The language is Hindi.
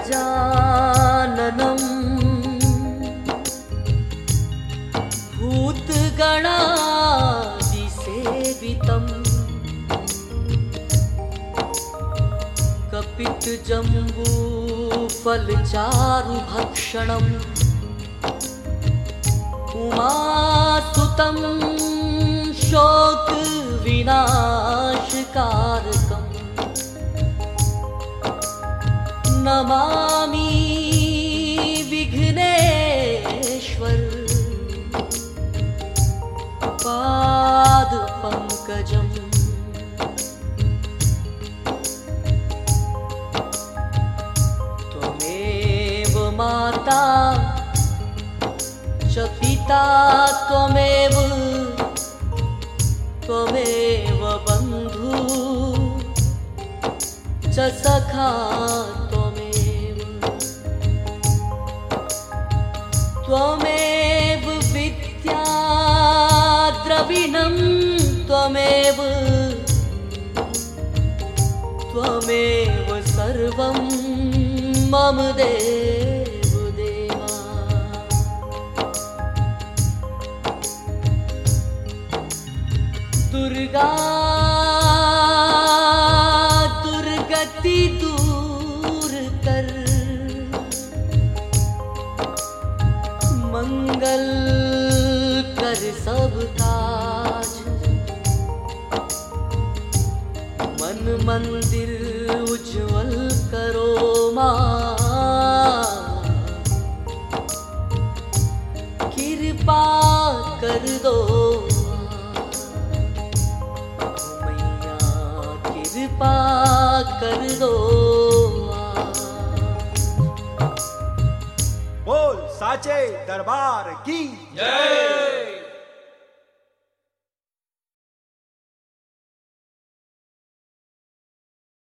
गजाननम् भूतगणादिसेवितम् कपितजम्बूफलचारुभक्षणम् उमासुतं शोकविनाशकारकम् नमामि विघ्नेश्वर पादपङ्कजम्। त्वमेव माता च पिता त्वमेव बन्धु च सखा त्वमेव विद्या द्रविणं त्वमेव सर्वं मम देव देवा। दुर्गा दुर्गति दूर कर मंगल कर सब काज। मन मंदिर उज्ज्वल करो माँ कृपा कर दो मैया कृपा कर दो। बोल साचे दरबार की जय।